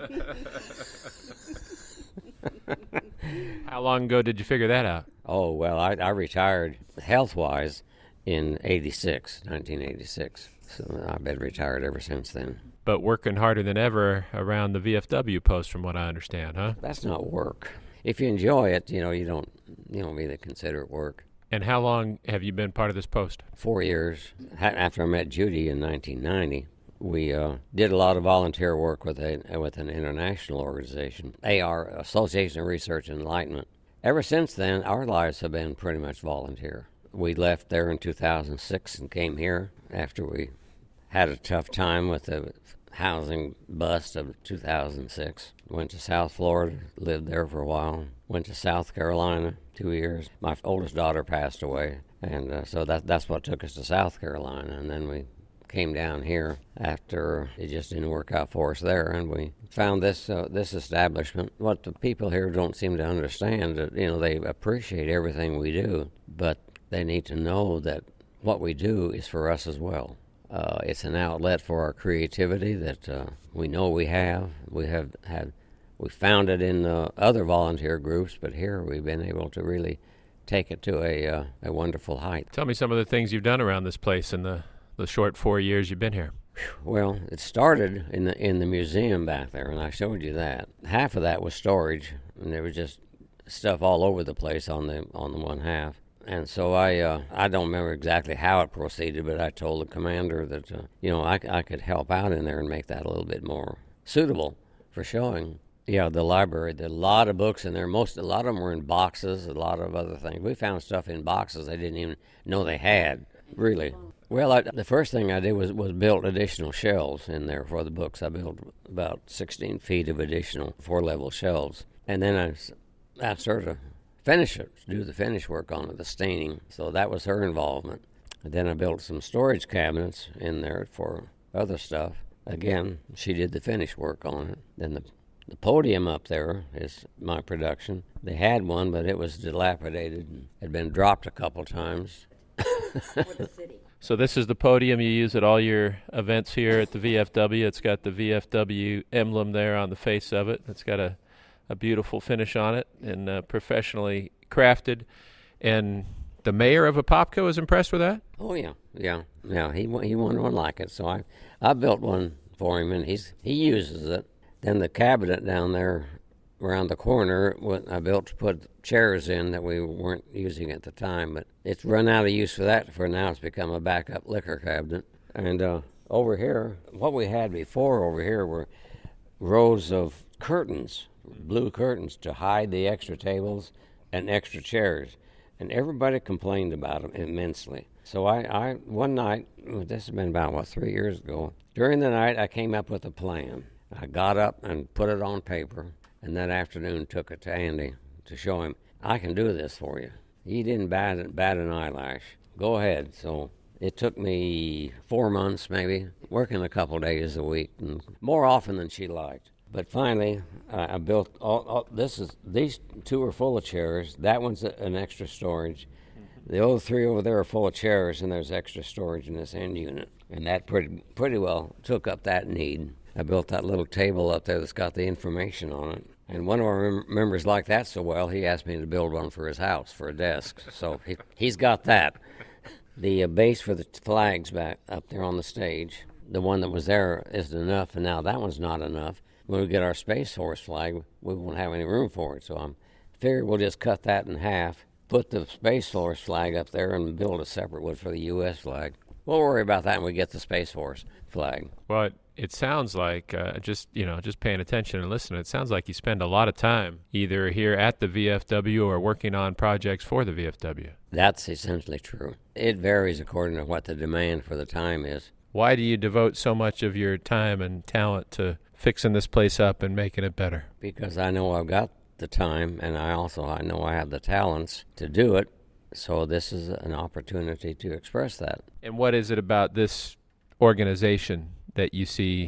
How long ago did you figure that out? Oh, well, I, I retired health-wise in eighty-six, nineteen eighty-six. So I've been retired ever since then. But working harder than ever around the V F W post, from what I understand, huh? That's not work. If you enjoy it, you know, you don't you don't really consider it work. And how long have you been part of this post? Four years. After I met Judy in nineteen ninety, we uh, did a lot of volunteer work with a with an international organization, A R, Association of Research and Enlightenment. Ever since then, our lives have been pretty much volunteer. We left there in two thousand six and came here after we had a tough time with the housing bust of two thousand six. Went to South Florida, lived there for a while. Went to South Carolina, two years. My oldest daughter passed away, and uh, so that that's what took us to South Carolina. And then we came down here after it just didn't work out for us there, and we found this uh, this establishment. What the people here don't seem to understand, that, you know, they appreciate everything we do, but they need to know that what we do is for us as well. Uh, it's an outlet for our creativity that uh, we know we have. We have had, we found it in uh, other volunteer groups, but here we've been able to really take it to a uh, a wonderful height. Tell me some of the things you've done around this place in the, the short four years you've been here. Well, it started in the in the museum back there, and I showed you that. Half of that was storage, and there was just stuff all over the place on the on the one half. And so I uh, I don't remember exactly how it proceeded, but I told the commander that, uh, you know, I, I could help out in there and make that a little bit more suitable for showing. Yeah, the library, there are a lot of books in there. Most, a lot of them were in boxes, a lot of other things. We found stuff in boxes I didn't even know they had, really. Well, I, the first thing I did was, was build additional shelves in there for the books. I built about sixteen feet of additional four-level shelves. And then I, I started to finish it, do the finish work on it, the staining. So that was her involvement. And then I built some storage cabinets in there for other stuff. Again, she did the finish work on it. Then the, the podium up there is my production. They had one, but it was dilapidated and had been dropped a couple times. For the city. So this is the podium you use at all your events here at the V F W. It's got the V F W emblem there on the face of it. It's got a a beautiful finish on it, and uh, professionally crafted. And the mayor of Apopka was impressed with that? Oh, yeah, yeah, yeah. He he wanted one like it, so I I built one for him, and he's he uses it. Then the cabinet down there around the corner, what I built to put chairs in that we weren't using at the time, but it's run out of use for that. For now, it's become a backup liquor cabinet. And uh, over here, what we had before over here were rows of curtains, blue curtains, to hide the extra tables and extra chairs, and everybody complained about them immensely. So I, I one night, this has been about, what, three years ago, during the night I came up with a plan. I got up and put it on paper, and that afternoon took it to Andy to show him, I can do this for you. He didn't bat, bat an eyelash. Go ahead. So it took me four months maybe, working a couple days a week, and more often than she liked. But finally, uh, I built all, all. This is these two are full of chairs. That one's a, an extra storage. The other three over there are full of chairs, and there's extra storage in this end unit. And that pretty pretty well took up that need. I built that little table up there that's got the information on it. And one of our mem- members liked that so well, he asked me to build one for his house for a desk. So he, he's got that. The uh, base for the flags back up there on the stage, the one that was there isn't enough, and now that one's not enough. When we get our Space Force flag, we won't have any room for it. So I'm figured we'll just cut that in half, put the Space Force flag up there, and build a separate one for the U S flag. We'll worry about that when we get the Space Force flag. Well, it, it sounds like, uh, just, you know, just paying attention and listening, it sounds like you spend a lot of time either here at the V F W or working on projects for the V F W. That's essentially true. It varies according to what the demand for the time is. Why do you devote so much of your time and talent to fixing this place up and making it better? Because I know I've got the time, and I also I know I have the talents to do it. So this is an opportunity to express that. And what is it about this organization that you see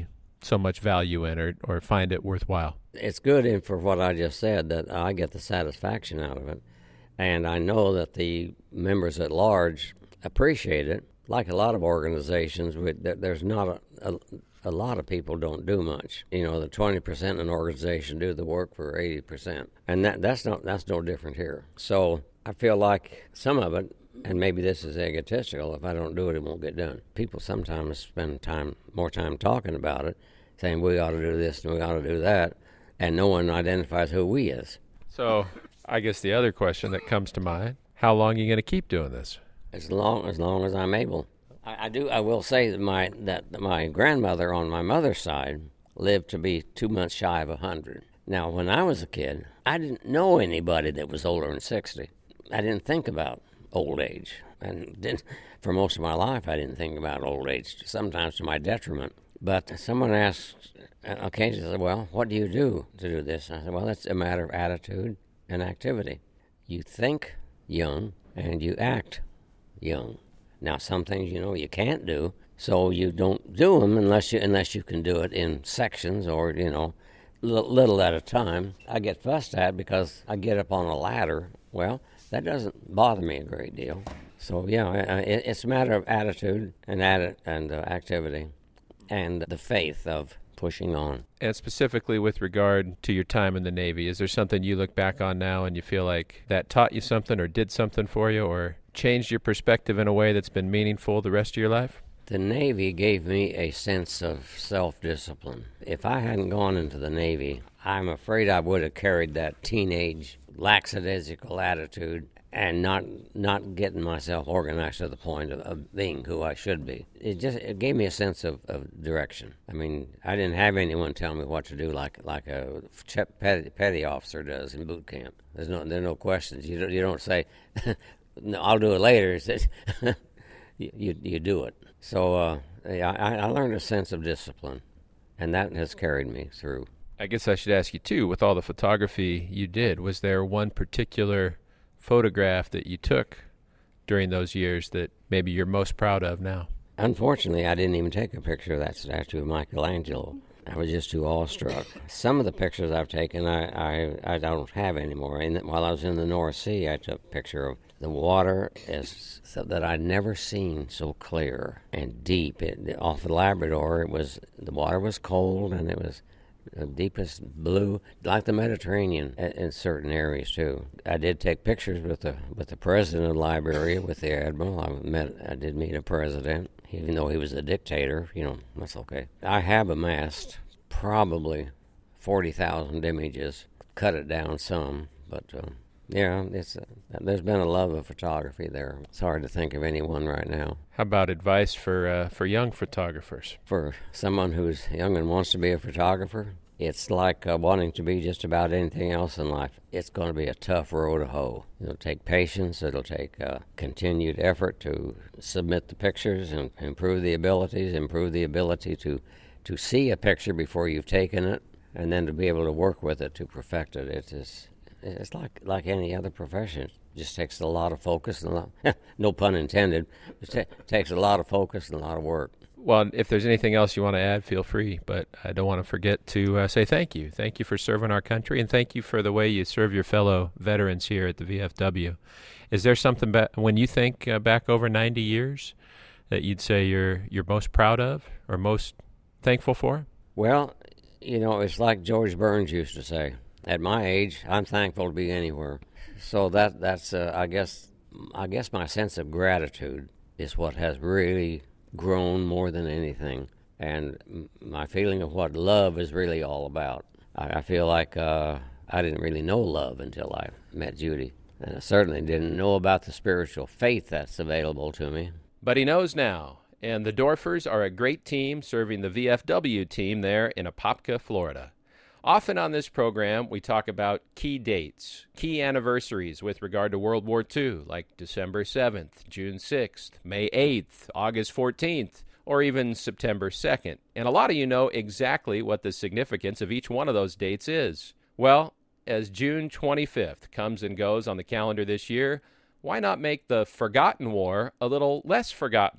so much value in or, or find it worthwhile? It's good in for what I just said, that I get the satisfaction out of it. And I know that the members at large appreciate it. Like a lot of organizations, there's not a, a, a lot of people don't do much. You know, the twenty percent in an organization do the work for eighty percent. And that that's not that's no different here. So I feel like some of it, and maybe this is egotistical, if I don't do it, it won't get done. People sometimes spend time more time talking about it, saying we ought to do this and we ought to do that, and no one identifies who we is. So I guess the other question that comes to mind, how long are you going to keep doing this? As long as long as I'm able. I, I do. I will say that my that my grandmother on my mother's side lived to be two months shy of a hundred. Now, when I was a kid, I didn't know anybody that was older than sixty. I didn't think about old age, and didn't, for most of my life, I didn't think about old age. Sometimes to my detriment. But someone asked, occasionally, said, "Well, what do you do to do this?" And I said, "Well, it's a matter of attitude and activity. You think young and you act young. Now, some things you know you can't do, so you don't do them unless you unless you can do it in sections or you know, l- little at a time. I get fussed at because I get up on a ladder. Well, that doesn't bother me a great deal. So yeah, I, I, it's a matter of attitude and atti- and uh, activity, and the faith of pushing on. And specifically with regard to your time in the Navy, is there something you look back on now and you feel like that taught you something or did something for you or changed your perspective in a way that's been meaningful the rest of your life? The Navy gave me a sense of self-discipline. If I hadn't gone into the Navy, I'm afraid I would have carried that teenage lackadaisical attitude and not not getting myself organized to the point of, of being who I should be. It just it gave me a sense of, of direction. I mean, I didn't have anyone tell me what to do like like a petty, petty officer does in boot camp. There's no there's no questions. You don't you don't say, "No, I'll do it later." It's just, you, you you do it. So uh, yeah, I, I learned a sense of discipline, and that has carried me through. I guess I should ask you too. With all the photography you did, was there one particular photograph that you took during those years that maybe you're most proud of now? Unfortunately, I didn't even take a picture of that statue of Michelangelo. I was just too awestruck. Some of the pictures I've taken, I, I, I don't have anymore. And while I was in the North Sea, I took a picture of the water as, so that I'd never seen so clear and deep. It, off the Labrador, it was the water was cold and it was the deepest blue, like the Mediterranean in certain areas too. I did take pictures with the with the president of Liberia, with the admiral. I met, I did meet a president, even though he was a dictator. You know, that's okay. I have amassed probably forty thousand images. Cut it down some, but uh, yeah, it's uh, there's been a love of photography there. It's hard to think of anyone right now. How about advice for uh, for young photographers? For someone who's young and wants to be a photographer, it's like uh, wanting to be just about anything else in life. It's going to be a tough road to hoe. It'll take patience. It'll take uh, continued effort to submit the pictures and improve the abilities, improve the ability to, to see a picture before you've taken it, and then to be able to work with it to perfect it. It is, it's like, like any other profession. It just takes a lot of focus and a lot, no pun intended. It ta- takes a lot of focus and a lot of work. Well, if there's anything else you want to add, feel free. But I don't want to forget to uh, say thank you. Thank you for serving our country, and thank you for the way you serve your fellow veterans here at the V F W. Is there something ba- when you think uh, back over ninety years that you'd say you're you're most proud of or most thankful for? Well, you know, it's like George Burns used to say. At my age, I'm thankful to be anywhere. So that that's uh, I guess I guess my sense of gratitude is what has really grown more than anything, and my feeling of what love is really all about. I, I feel like uh, I didn't really know love until I met Judy, and I certainly didn't know about the spiritual faith that's available to me. But he knows now, and the Dorfers are a great team serving the V F W team there in Apopka, Florida. Often on this program, we talk about key dates, key anniversaries with regard to World War Two, like December seventh, June sixth, May eighth, August fourteenth, or even September second. And a lot of you know exactly what the significance of each one of those dates is. Well, as June twenty-fifth comes and goes on the calendar this year, why not make the forgotten war a little less forgotten?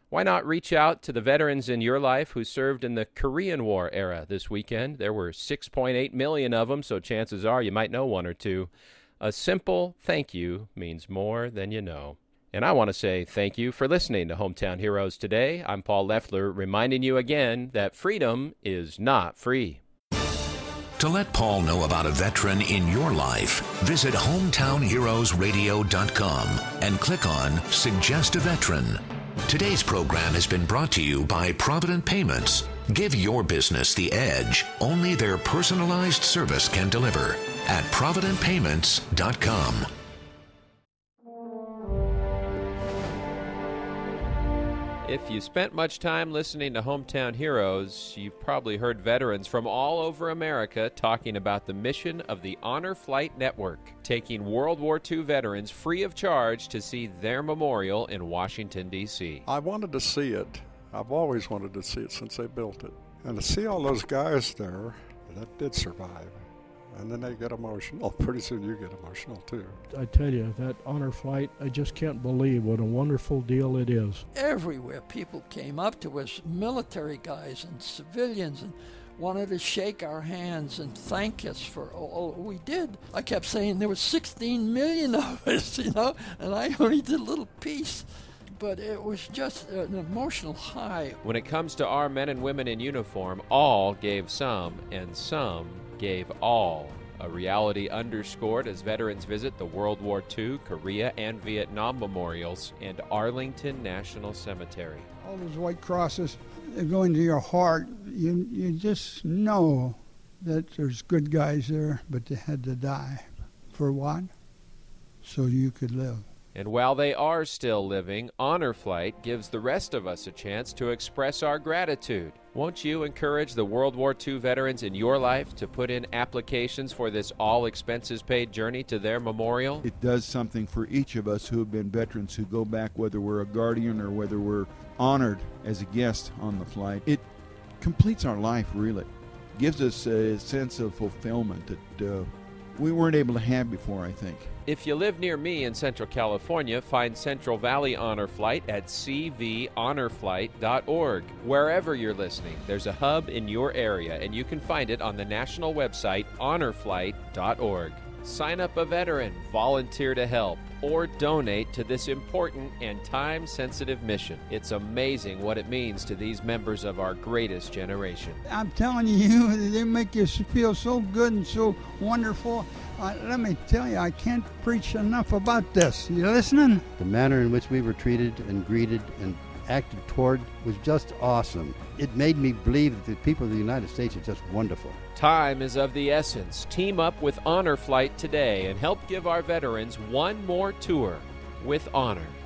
Why not reach out to the veterans in your life who served in the Korean War era this weekend? There were six point eight million of them, so chances are you might know one or two. A simple thank you means more than you know. And I want to say thank you for listening to Hometown Heroes today. I'm Paul Leffler, reminding you again that freedom is not free. To let Paul know about a veteran in your life, visit hometown heroes radio dot com and click on Suggest a Veteran. Today's program has been brought to you by Provident Payments. Give your business the edge only their personalized service can deliver at provident payments dot com. If you spent much time listening to Hometown Heroes, you've probably heard veterans from all over America talking about the mission of the Honor Flight Network, taking World War Two veterans free of charge to see their memorial in Washington, D C I wanted to see it. I've always wanted to see it since they built it. And to see all those guys there that did survive, and then they get emotional. Pretty soon you get emotional too. I tell you, that honor flight, I just can't believe what a wonderful deal it is. Everywhere people came up to us, military guys and civilians, and wanted to shake our hands and thank us for all we did. I kept saying there were sixteen million of us, you know, and I only did a little piece. But it was just an emotional high. When it comes to our men and women in uniform, all gave some, and some gave all. A reality underscored as veterans visit the World War Two, Korea, and Vietnam memorials and Arlington National Cemetery. All those white crosses, they go into your heart. You, you just know that there's good guys there, but they had to die. For what? So you could live. And while they are still living, Honor Flight gives the rest of us a chance to express our gratitude. Won't you encourage the World War Two veterans in your life to put in applications for this all-expenses-paid journey to their memorial? It does something for each of us who have been veterans who go back, whether we're a guardian or whether we're honored as a guest on the flight. It completes our life, really. Gives us a sense of fulfillment that uh, we weren't able to have before, I think. If you live near me in Central California, find Central Valley Honor Flight at c v honor flight dot org. Wherever you're listening, there's a hub in your area, and you can find it on the national website honor flight dot org. Sign up a veteran, volunteer to help, or donate to this important and time-sensitive mission. It's amazing what it means to these members of our greatest generation. I'm telling you, they make you feel so good and so wonderful. Uh, let me tell you, I can't preach enough about this. You listening? The manner in which we were treated and greeted and acted toward was just awesome. It made me believe that the people of the United States are just wonderful. Time is of the essence. Team up with Honor Flight today and help give our veterans one more tour with honor.